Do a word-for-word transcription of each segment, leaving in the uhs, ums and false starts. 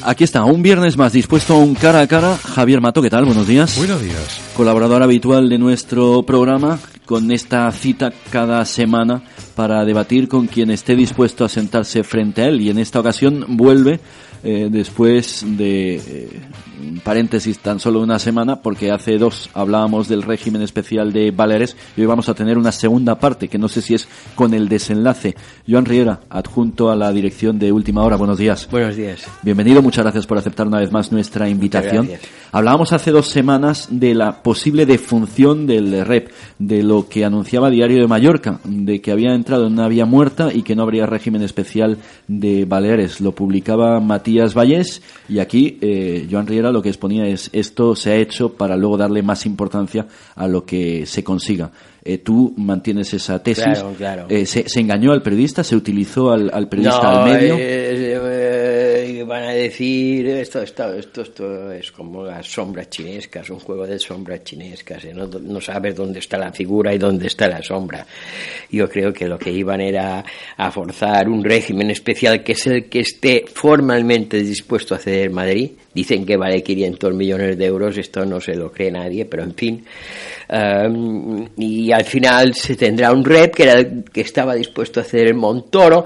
Aquí está, un viernes más dispuesto a un cara a cara. Javier Mato, ¿qué tal? Buenos días. Buenos días. Colaborador habitual de nuestro programa, con esta cita cada semana para debatir con quien esté dispuesto a sentarse frente a él. Y en esta ocasión vuelve eh, después de eh, un paréntesis tan solo una semana, porque hace dos hablábamos del régimen especial de Baleares y hoy vamos a tener una segunda parte, que no sé si es con el desenlace. Joan Riera, adjunto a la dirección de Última Hora. Buenos días. Buenos días. Bienvenido, muchas gracias por aceptar una vez más nuestra invitación. Hablábamos hace dos semanas de la posible defunción del R E P, de lo que anunciaba Diario de Mallorca, de que había entrado en una vía muerta y que no habría régimen especial de Baleares. Lo publicaba Matías Vallés y aquí eh, Joan Riera lo que exponía es: esto se ha hecho para luego darle más importancia a lo que se consiga. Eh, tú mantienes esa tesis. Claro, claro. Eh, se, ¿Se engañó al periodista? ¿Se utilizó al, al periodista, no, al medio? Eh, eh, van a decir esto, esto, esto, esto es como las sombras chinescas, un juego de sombras chinescas. ¿eh? No, no sabes dónde está la figura y dónde está la sombra. Yo creo que lo que iban era a forzar un régimen especial que es el que esté formalmente dispuesto a ceder Madrid. Dicen que vale quinientos millones de euros, esto no se lo cree nadie, pero en fin. Um, y al final se tendrá un R E P que era el que estaba dispuesto a hacer el Montoro,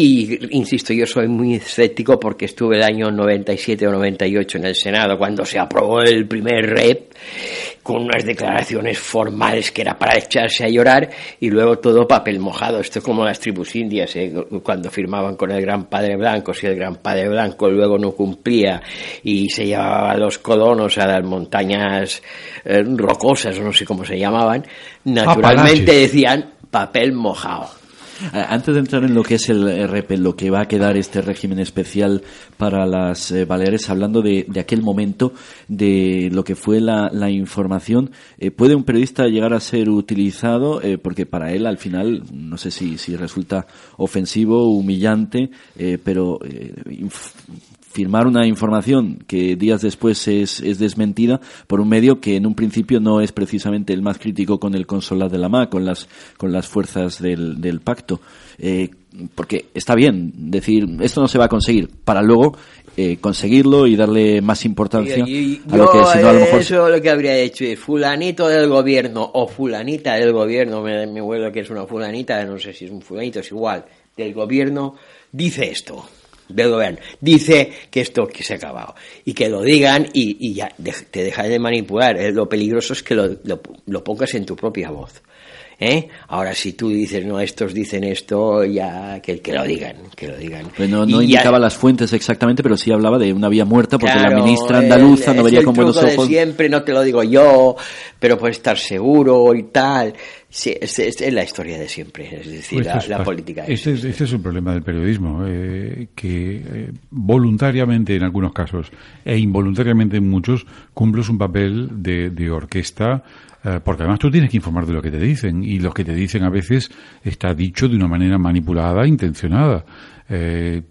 y insisto, yo soy muy escéptico porque estuve el año noventa y siete o noventa y ocho en el Senado cuando se aprobó el primer R E P con unas declaraciones formales que era para echarse a llorar, y luego todo papel mojado. Esto es como las tribus indias, ¿eh? Cuando firmaban con el Gran Padre Blanco, si el Gran Padre Blanco luego no cumplía y se llevaba a los colonos a las montañas eh, rocosas, o no sé cómo se llamaban, naturalmente Apalaches. Decían papel mojado. Antes de entrar en lo que es el R E P, lo que va a quedar este régimen especial para las eh, Baleares, hablando de, de aquel momento, de lo que fue la, la información, eh, ¿puede un periodista llegar a ser utilizado? Eh, porque para él, al final, no sé si, si resulta ofensivo, humillante, eh, pero eh, inf- firmar una información que días después es, es desmentida por un medio que en un principio no es precisamente el más crítico con el Consolat de la M A, con las con las fuerzas del, del pacto. Eh, porque está bien decir, esto no se va a conseguir, para luego eh, conseguirlo y darle más importancia y, y, a lo que si no a lo mejor... Eso lo que habría hecho es fulanito del gobierno o fulanita del gobierno, me, me vuelvo que es una fulanita, no sé si es un fulanito, es igual, del gobierno, dice esto. Del gobierno, dice que esto que se ha acabado, y que lo digan y, y ya de, te deja de manipular. Eh, lo peligroso es que lo, lo, lo pongas en tu propia voz. ¿Eh? Ahora si tú dices, no, estos dicen esto, ya que, que lo digan, que lo digan. Pues no, no y indicaba ya, las fuentes exactamente, pero sí hablaba de una vía muerta, porque claro, la ministra andaluza el, no vería con buenos ojos. ojos. Siempre, no te lo digo yo, pero puedes estar seguro y tal. Sí, es, es, es la historia de siempre, es decir, Pues la, es, la política. Este es, este es el problema del periodismo, eh, que eh, voluntariamente en algunos casos e involuntariamente en muchos cumples un papel de, de orquesta, eh, porque además tú tienes que informar de lo que te dicen, y lo que te dicen a veces está dicho de una manera manipulada, intencionada. Eh,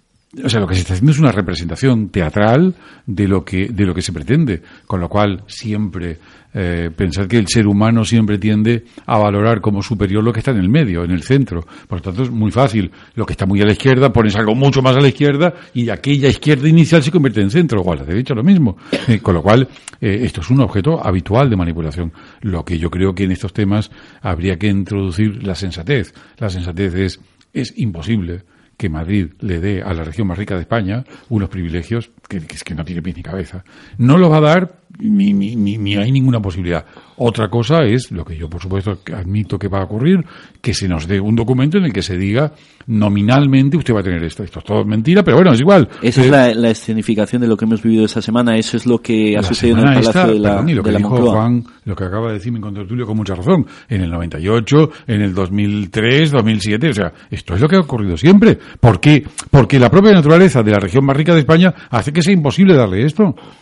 O sea, lo que se está haciendo es una representación teatral de lo que de lo que se pretende, con lo cual siempre eh, pensar que el ser humano siempre tiende a valorar como superior lo que está en el medio, en el centro. Por lo tanto, es muy fácil. Lo que está muy a la izquierda, pones algo mucho más a la izquierda y aquella izquierda inicial se convierte en centro, o a la derecha lo mismo. Eh, con lo cual, eh, esto es un objeto habitual de manipulación. Lo que yo creo que en estos temas habría que introducir la sensatez. La sensatez es, es imposible que Madrid le dé a la región más rica de España unos privilegios que, que es que no tiene pies ni cabeza. No lo va a dar, ni, ni, ni, ni hay ninguna posibilidad. Otra cosa es, lo que yo por supuesto admito que va a ocurrir, que se nos dé un documento en el que se diga nominalmente usted va a tener esto. Esto es todo mentira, pero bueno, es igual. Esa eh, es la, la escenificación de lo que hemos vivido esta semana. Eso es lo que ha sucedido en el Palacio esta, de la, perdón, y lo de que la dijo Moncloa. Juan, lo que acaba de decir mi contertulio con mucha razón, en el noventa y ocho, en el dos mil tres, dos mil siete, o sea, esto es lo que ha ocurrido siempre. ¿Por qué? Porque la propia naturaleza de la región más rica de España hace que sea imposible darle esto.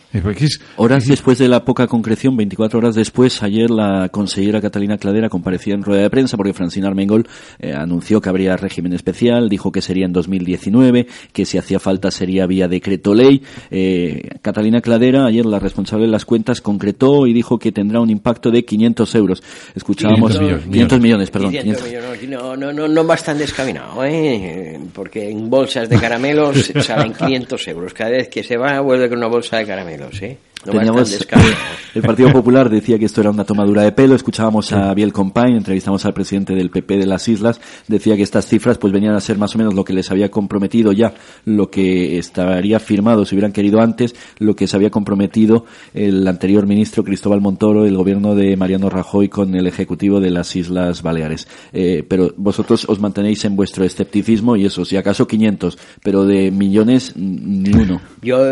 Es, horas es, después de la poca concreción, veinticuatro horas después, ayer la consellera Catalina Cladera comparecía en rueda de prensa porque Francina Armengol eh, anunció que habría régimen especial, dijo que sería en dos mil diecinueve, que si hacía falta sería vía decreto ley. Eh, Catalina Cladera, ayer la responsable de las cuentas, concretó y dijo que tendrá un impacto de quinientos euros. Escuchábamos quinientos millones, quinientos millones, perdón. quinientos millones, no, no, no, no bastante descaminado, ¿eh? Porque en bolsas de caramelos salen quinientos euros. Cada vez que se va, vuelve con una bolsa de caramelos. ¿Sí? No Teníamos, el Partido Popular decía que esto era una tomadura de pelo. Escuchábamos a Biel Compain, entrevistamos al presidente del P P de las Islas, decía que estas cifras pues venían a ser más o menos lo que les había comprometido ya, lo que estaría firmado si hubieran querido antes, lo que se había comprometido el anterior ministro Cristóbal Montoro, el gobierno de Mariano Rajoy con el ejecutivo de las Islas Baleares. Eh, pero vosotros os mantenéis en vuestro escepticismo y eso, si acaso quinientos, pero de millones ni uno. Yo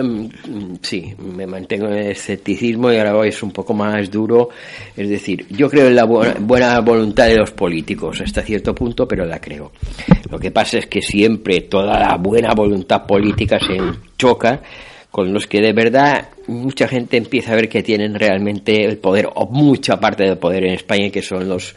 sí, me mantengo en el escepticismo y ahora voy es un poco más duro. Es decir, yo creo en la buena, buena voluntad de los políticos hasta cierto punto, pero la creo. Lo que pasa es que siempre toda la buena voluntad política se choca con los que de verdad mucha gente empieza a ver que tienen realmente el poder, o mucha parte del poder en España, que son los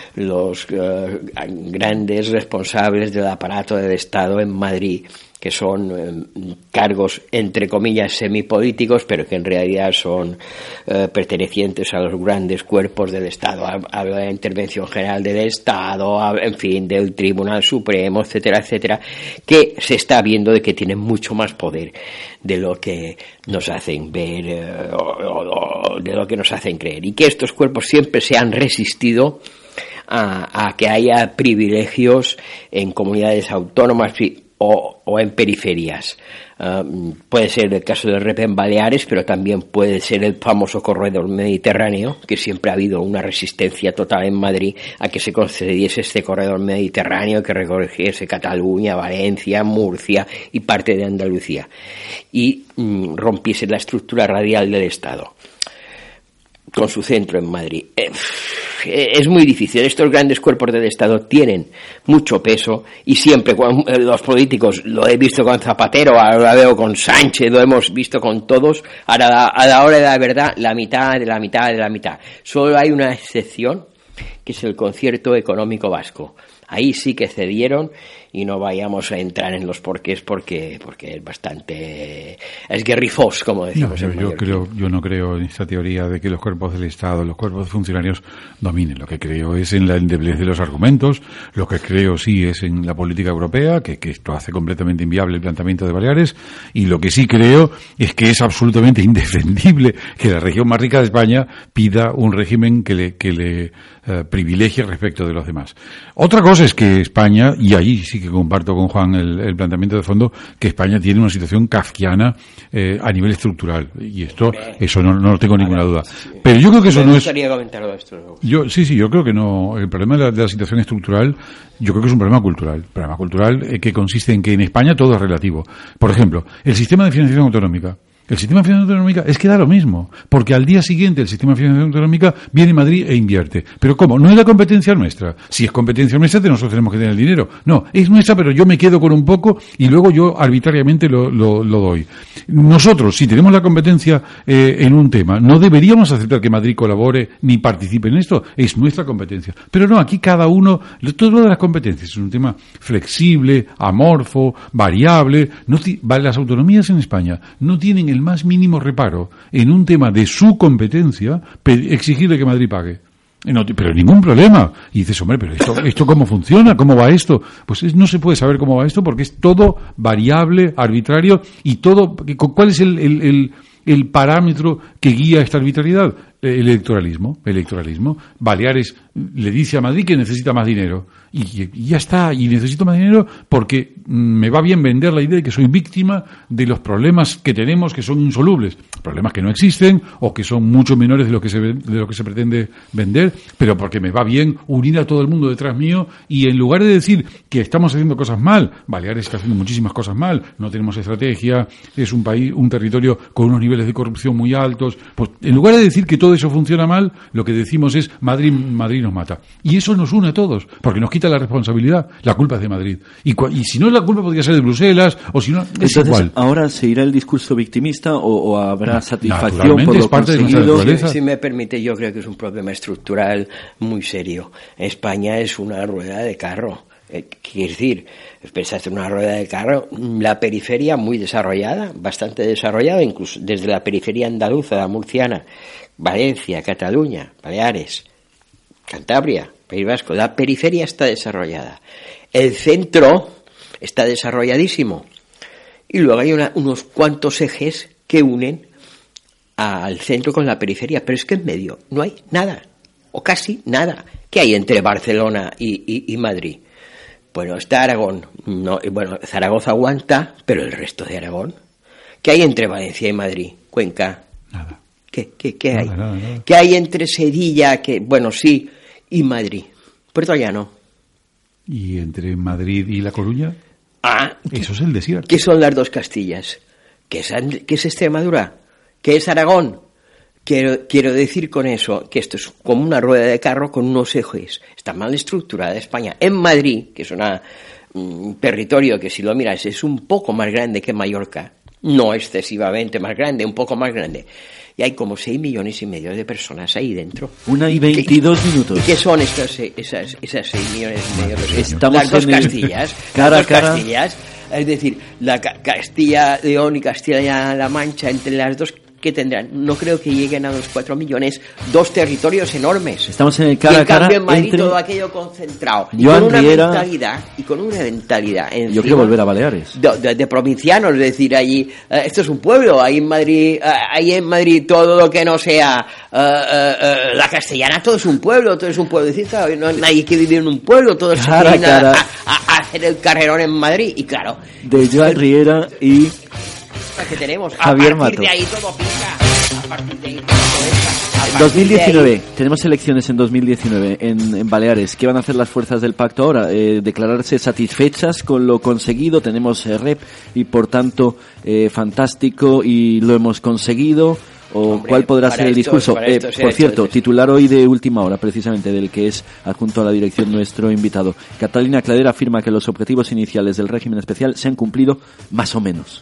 los uh, grandes responsables del aparato del Estado en Madrid, que son eh, cargos entre comillas semipolíticos, pero que en realidad son eh, pertenecientes a los grandes cuerpos del Estado. Hablo de la Intervención General del Estado, en fin, del Tribunal Supremo, etcétera, etcétera, que se está viendo de que tienen mucho más poder de lo que nos hacen ver, eh, o, o, o de lo que nos hacen creer, y que estos cuerpos siempre se han resistido a, a que haya privilegios en comunidades autónomas o, o en periferias. Uh, puede ser el caso del R P en Baleares, pero también puede ser el famoso corredor mediterráneo, que siempre ha habido una resistencia total en Madrid a que se concediese este corredor mediterráneo, que recogiese Cataluña, Valencia, Murcia y parte de Andalucía, y um, rompiese la estructura radial del Estado con su centro en Madrid. Eh, es muy difícil. Estos grandes cuerpos del Estado tienen mucho peso y siempre cuando los políticos, lo he visto con Zapatero, ahora lo veo con Sánchez, lo hemos visto con todos, ahora a la hora de la verdad, la mitad de la mitad de la mitad. Solo hay una excepción, que es el Concierto Económico Vasco. Ahí sí que cedieron, y no vayamos a entrar en los porqués porque porque es bastante es guerrifós, como decimos. No, yo, yo creo yo no creo en esta teoría de que los cuerpos del Estado, los cuerpos de funcionarios dominen. Lo que creo es en la endeblez de los argumentos. Lo que creo sí es en la política europea, que, que esto hace completamente inviable el planteamiento de Baleares, y lo que sí creo es que es absolutamente indefendible que la región más rica de España pida un régimen que le que le eh, privilegie respecto de los demás. Otra cosa es que España, y ahí sí que comparto con Juan el, el planteamiento de fondo, que España tiene una situación kafkiana eh, a nivel estructural, y esto eso no, no tengo ninguna duda. Pero yo creo que eso no es. Me gustaría comentarlo esto. Yo sí, sí, yo creo que no. El problema de la, de la situación estructural, yo creo que es un problema cultural. Un problema cultural eh, que consiste en que en España todo es relativo. Por ejemplo, el sistema de financiación autonómica. El sistema de financiación autonómica es que da lo mismo, porque al día siguiente el sistema de financiación autonómica viene a Madrid e invierte. Pero ¿cómo? No es la competencia nuestra. Si es competencia nuestra, nosotros tenemos que tener el dinero. No, es nuestra, pero yo me quedo con un poco y luego yo arbitrariamente lo, lo, lo doy. Nosotros, si tenemos la competencia eh, en un tema, no deberíamos aceptar que Madrid colabore ni participe en esto. Es nuestra competencia. Pero no, aquí cada uno, todo lo de las competencias es un tema flexible, amorfo, variable. No t- las autonomías en España no tienen el el más mínimo reparo en un tema de su competencia, exigirle que Madrid pague. No, pero ningún problema. Y dices, hombre, pero esto, esto ¿cómo funciona? ¿Cómo va esto? Pues es, no se puede saber cómo va esto porque es todo variable, arbitrario, y todo. ¿Cuál es el, el, el, el parámetro que guía esta arbitrariedad? El electoralismo. Electoralismo. Baleares le dice a Madrid que necesita más dinero. Y, y ya está, y necesito más dinero porque me va bien vender la idea de que soy víctima de los problemas que tenemos, que son insolubles, problemas que no existen o que son mucho menores de lo que se de lo que se pretende vender, pero porque me va bien unir a todo el mundo detrás mío, y en lugar de decir que estamos haciendo cosas mal, Baleares está haciendo muchísimas cosas mal, no tenemos estrategia, es un país, un territorio con unos niveles de corrupción muy altos, pues en lugar de decir que todo todo eso funciona mal, lo que decimos es Madrid, Madrid nos mata. Y eso nos une a todos, porque nos quita la responsabilidad. La culpa es de Madrid. Y, y si no, la culpa podría ser de Bruselas, o si no, es Entonces, igual. ¿ahora se irá el discurso victimista o, o habrá satisfacción Naturalmente, por lo es parte de nuestra conseguido? naturaleza. Si, si me permite, yo creo que es un problema estructural muy serio. España es una rueda de carro. Eh, quiere decir, pensaste en una rueda de carro, la periferia muy desarrollada, bastante desarrollada, incluso desde la periferia andaluza, la murciana, Valencia, Cataluña, Baleares, Cantabria, País Vasco, la periferia está desarrollada. El centro está desarrolladísimo. Y luego hay una, unos cuantos ejes que unen al centro con la periferia, pero es que en medio no hay nada, o casi nada. ¿Qué hay entre Barcelona y, y, y Madrid? Bueno, está Aragón. No, bueno, Zaragoza aguanta, pero el resto de Aragón. ¿Qué hay entre Valencia y Madrid? Cuenca. Nada. ¿Qué, qué, qué nada, hay? Nada, nada. ¿Qué hay entre Sevilla, que bueno, sí, y Madrid? Puerto Llano. ¿Y entre Madrid y La Coruña? Ah, eso es el desierto. ¿Qué son las dos Castillas? ¿Qué es, qué es Extremadura? ¿Qué es Aragón? Quiero, quiero decir con eso que esto es como una rueda de carro con unos ejes. Está mal estructurada España. En Madrid, que es una, un territorio que si lo miras es un poco más grande que Mallorca, no excesivamente más grande, un poco más grande, y hay como seis millones y medio de personas ahí dentro. Una y veintidós minutos. ¿Y qué son estas, esas, esas seis millones y medio de personas? Estamos las dos en el... Castillas. cara las dos a cara. Castillas. Es decir, la Ca- Castilla León y Castilla-La Mancha, entre las dos, ¿qué tendrán? No creo que lleguen a los cuatro millones, dos territorios enormes. Estamos en el Y cara en a cara cambio en Madrid entre... todo aquello concentrado. Y Joan con una Riera- mentalidad, y con una mentalidad encima, Yo quiero volver a Baleares. de, de, de provincianos, es decir, allí, eh, esto es un pueblo, ahí en Madrid, eh, ahí en Madrid todo lo que no sea eh, eh, eh, la castellana, todo es un pueblo, todo es un pueblo. Es decir, claro, no hay nadie que vive en un pueblo, todo se Cara a viene cara. a, a, a hacer el carrerón en Madrid, y claro, De Joan Riera y que tenemos, Javier a partir Mato. de ahí todo pica, a partir de ahí todo pica. A partir dos mil diecinueve, de ahí- tenemos elecciones en dos mil diecinueve en, en Baleares. ¿Qué van a hacer las fuerzas del pacto ahora? Eh, declararse satisfechas con lo conseguido. Tenemos eh, rep y por tanto eh, fantástico y lo hemos conseguido. ¿O Hombre, cuál podrá para ser el esto- discurso? para Eh, esto se ha por hecho cierto, desde- titular hoy de Última Hora, precisamente, del que es adjunto a la dirección nuestro invitado. Catalina Cladera afirma que los objetivos iniciales del régimen especial se han cumplido más o menos.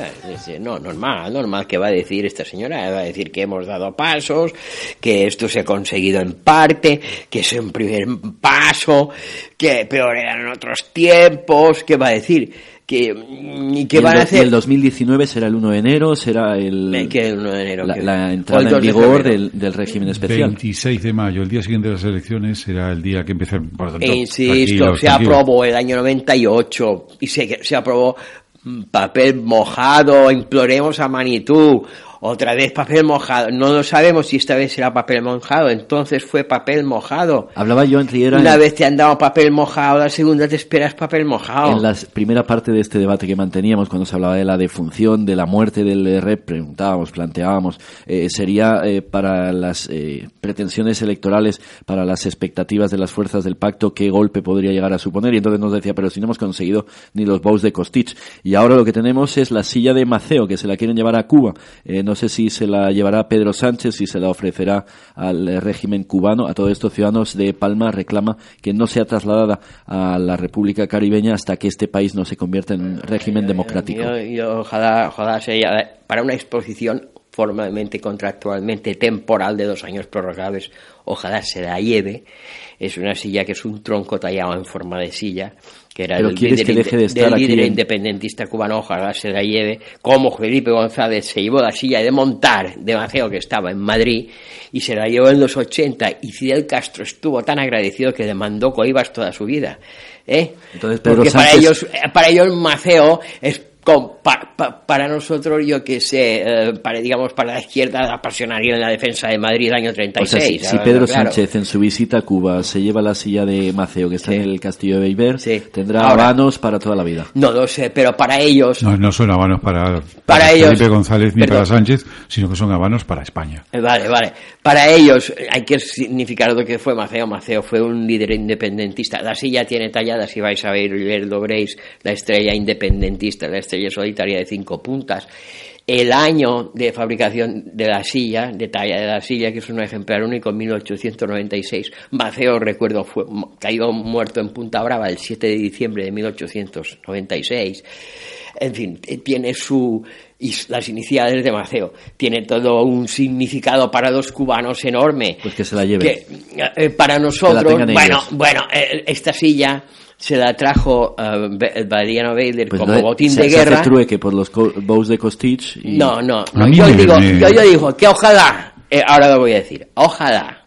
No, normal, normal que va a decir esta señora, va a decir que hemos dado pasos, que esto se ha conseguido en parte, que es un primer paso, que peor eran otros tiempos, que va a decir que, y que Y el van a do- hacer y el dos mil diecinueve será el uno de enero, será el, que el uno de enero, la, que- la o entrada el en dos de vigor febrero. del, del régimen especial. veintiséis de mayo, el día siguiente de las elecciones, será el día que empieza. Por lo tanto, Insisto, tranquilos, se tranquilos. aprobó el año noventa y ocho y se, se aprobó mm, papel mojado, imploremos a Manitú, otra vez papel mojado, no lo sabemos si esta vez será papel mojado, entonces fue papel mojado. Hablaba Joan Riera Una en, vez te han dado papel mojado, la segunda te esperas papel mojado. en la primera parte de este debate que manteníamos cuando se hablaba de la defunción, de la muerte del R E P, preguntábamos, planteábamos, eh, sería eh, para las eh, pretensiones electorales, para las expectativas de las fuerzas del pacto, qué golpe podría llegar a suponer, y entonces nos decía, pero si no hemos conseguido ni los bous de Costich, y ahora lo que tenemos es la silla de Maceo, que se la quieren llevar a Cuba. Eh, no sé si se la llevará Pedro Sánchez, si se la ofrecerá al eh, régimen cubano. A todo esto, Ciudadanos de Palma reclama que no sea trasladada a la República Caribeña hasta que este país no se convierta en régimen democrático. Yo, yo ojalá, ojalá sea para una exposición formalmente, contractualmente, temporal de dos años prorrogables, ojalá se la lleve. Es una silla que es un tronco tallado en forma de silla, que era Pero del quieres líder, que deje de estar del aquí líder en- independentista cubano, ojalá se la lleve, como Felipe González se llevó la silla de montar de Maceo, que estaba en Madrid, y se la llevó en los ochenta, y Fidel Castro estuvo tan agradecido que le mandó coibas toda su vida. ¿eh? Entonces, Pedro Porque para Sánchez- ellos, para ellos Maceo es con- pa- pa- para nosotros, yo que sé, eh, para, digamos, para la izquierda, la pasionaria en la defensa de Madrid el año treinta y O sea, seis. si, si ¿sabes? Pedro Claro. Sánchez en su visita a Cuba se lleva la silla de Maceo, que está Sí. en el castillo de Beiber, Sí. tendrá Ahora- habanos para toda la vida. No lo sé, pero para ellos, No, no son habanos para, Para ellos- Felipe González ni Perdón. para Sánchez, sino que son habanos para España. eh, vale, vale, para ellos eh, hay que significar lo que fue Maceo. Maceo fue un líder independentista. La silla tiene tallada, si vais a ver, ver lo veréis, la estrella independentista, la estrella solitaria de cinco puntas. el año de fabricación de la silla, de talla de la silla, que es un ejemplar único, en mil ochocientos noventa y seis. Maceo, recuerdo, fue cayó muerto en Punta Brava el siete de diciembre de mil ochocientos noventa y seis. En fin, tiene su... y las iniciales de Maceo. Tiene todo un significado para los cubanos enorme. Pues que se la lleve. Que, eh, para nosotros, bueno, ellos. bueno, eh, esta silla se la trajo uh, el Valeriano Bader pues como no, botín se, de se guerra. Hace trueque por los co- bows de Costitch. Y... No, no, no. A mí Yo me- digo, me- yo, yo digo que ojalá, eh, ahora lo voy a decir, ojalá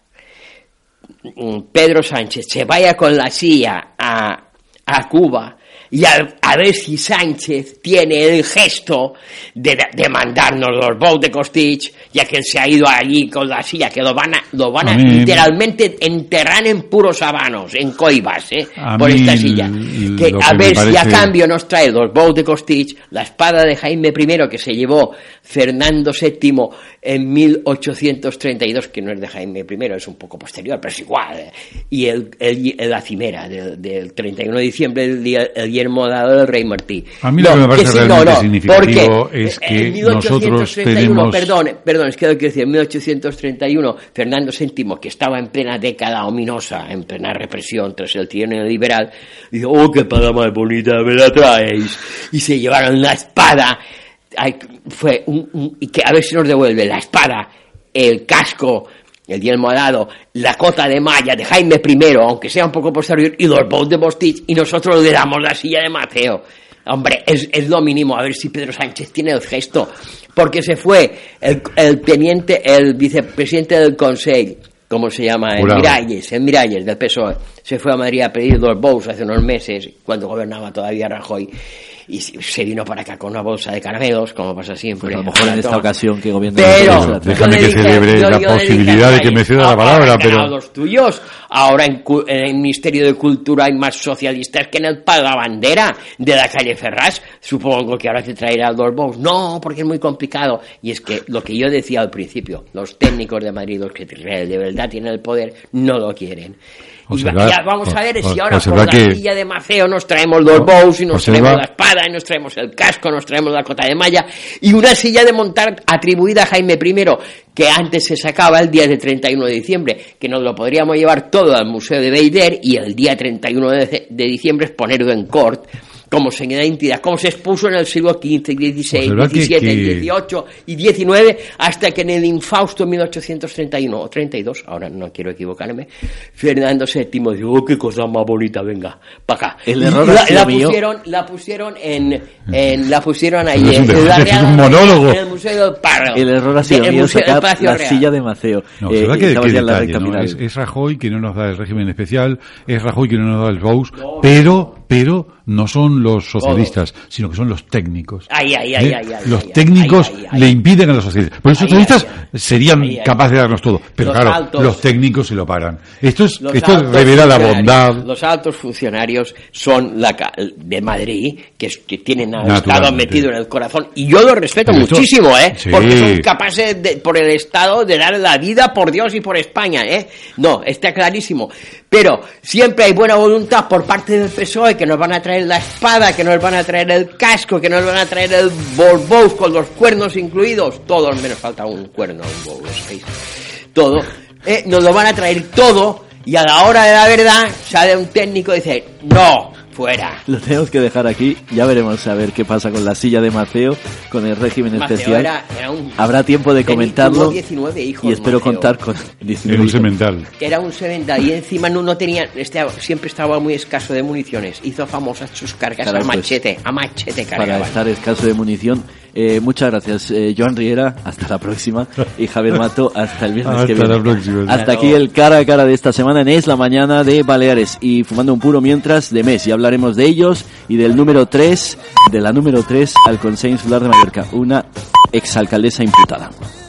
mm, Pedro Sánchez se vaya con la silla a, a Cuba y a, a ver si Sánchez tiene el gesto de, de mandarnos los bows de Costitch, ya que él se ha ido allí con la silla, que lo van a, lo van a, A mí- literalmente enterrar en puros habanos, en coibas, ¿eh? A por mí esta silla. l- Que, lo a que me ver si a parece- cambio nos trae los bows de Costitch, la espada de Jaime I que se llevó Fernando séptimo en mil ochocientos treinta y dos, que no es de Jaime I, es un poco posterior, pero es igual, ¿eh? Y el, el, el- la cimera del, del treinta y uno de diciembre, el, día, el yermo dado del rey Martí. A mí lo No, que me parece sí, realmente no, no, significativo porque, es eh, que en mil ochocientos nosotros treinta y uno, tenemos... Perdón, perdón, es que lo quiero decir, en mil ochocientos treinta y uno, Fernando séptimo, que estaba en plena década ominosa, en plena represión tras el trienio liberal, dijo, oh, qué espada más bonita me la traéis. Y se llevaron la espada, ay, fue un, un, y que a ver si nos devuelve la espada, el casco, el yelmo alado, la cota de malla de Jaime I, aunque sea un poco posterior, y los bows de Costitch, y nosotros le damos la silla de Maceo. Hombre, es, es lo mínimo, a ver si Pedro Sánchez tiene el gesto, porque se fue el, el teniente, el vicepresidente del Consejo, ¿cómo se llama? El Jurado. Miralles, el Miralles del P S O E, se fue a Madrid a pedir los bows hace unos meses, cuando gobernaba todavía Rajoy, y se vino para acá con una bolsa de caramelos, como pasa siempre. Pues a lo mejor en esta ocasión que gobierna... Pero, la déjame yo que le dije- celebre yo- la yo le dije posibilidad a de que me ceda la ahora palabra, han pero- ganado los tuyos, ahora en, cu- en el Ministerio de Cultura hay más socialistas que en el Pagabandera de la calle Ferraz. Supongo que ahora te traerá los bows. No, porque es muy complicado. Y es que lo que yo decía al principio, los técnicos de Madrid, los que de verdad tienen el poder, no lo quieren. Y Observar- ya vamos a ver si o- ahora por observar la que- silla de Maceo nos traemos los bows y nos observar- traemos la espada y nos traemos el casco, nos traemos la cota de malla y una silla de montar atribuida a Jaime I, que antes se sacaba el día de treinta y uno de diciembre, que nos lo podríamos llevar todo al Museo de Beider y el día treinta y uno de, de diciembre exponerlo en Cort como señal de identidad, como se expuso en el siglo quince, dieciséis, Observad que- diecisiete, que- dieciocho y diecinueve, hasta que en el infausto mil ochocientos treinta y uno o treinta y dos, ahora no quiero equivocarme, Fernando séptimo dijo, oh, qué cosa más bonita, venga, para acá. El Y error la, ha sido la mío. pusieron, la pusieron en, en la pusieron ahí Es un en, debate, la es Real un Academia, monólogo. en el Museo del Prado. El error ha sido En el mío Museo del sacar Palacio la Real. silla de Maceo. No, Eh, ¿verdad que, estamos qué ya en la detalle, recta ¿no? final. Es, es Rajoy que no nos da el régimen especial, es Rajoy que no nos da el bows, pero, pero no son los socialistas, sino que son los técnicos. Ay, ay, ay, ¿Eh? ay, ay, los ay, técnicos ay, ay, ay. le impiden a los socialistas. Pero los Ay, socialistas ay, ay. serían Ay, ay. capaces de darnos todo. Pero Los claro, altos- los técnicos se lo paran. Esto es, Los esto altos revela la funcionarios- bondad. Los altos funcionarios son la ca- de Madrid, que, es- que tienen al Naturalmente. Estado metido en el corazón. Y yo lo respeto Pero esto- muchísimo, ¿eh? Sí. Porque son capaces, de, por el Estado, de dar la vida por Dios y por España, ¿eh? No, está clarísimo. Pero siempre hay buena voluntad por parte del P S O E, que nos van a traer la espada, que nos van a traer el casco, que nos van a traer el bows con los cuernos incluidos. Todos, menos falta un cuerno, un bow, los seis. Todo. Eh, nos lo van a traer todo. Y a la hora de la verdad sale un técnico y dice, no, fuera. Lo tenemos que dejar aquí. Ya veremos a ver qué pasa con la silla de Maceo, con el régimen Maceo especial. era- era un- Habrá tiempo de tenía- comentarlo. tuvo diecinueve hijos, y espero Maceo. contar con En diecinueve un hijos. semental. Era un semental y encima no, no tenía, este, siempre estaba muy escaso de municiones. Hizo famosas sus cargas Caray, a pues, machete, a machete Para cargaban. estar escaso de munición. Eh, muchas gracias, eh, Joan Riera. Hasta la próxima. Y Javier Mato, hasta el viernes Hasta que viene. la próxima. Hasta Hasta aquí luego. el cara a cara de esta semana en Es la Mañana de Baleares. Y fumando un puro mientras de mes. Y hablaremos de ellos y del número tres, de la número tres al Consejo Insular de Mallorca. Una exalcaldesa imputada.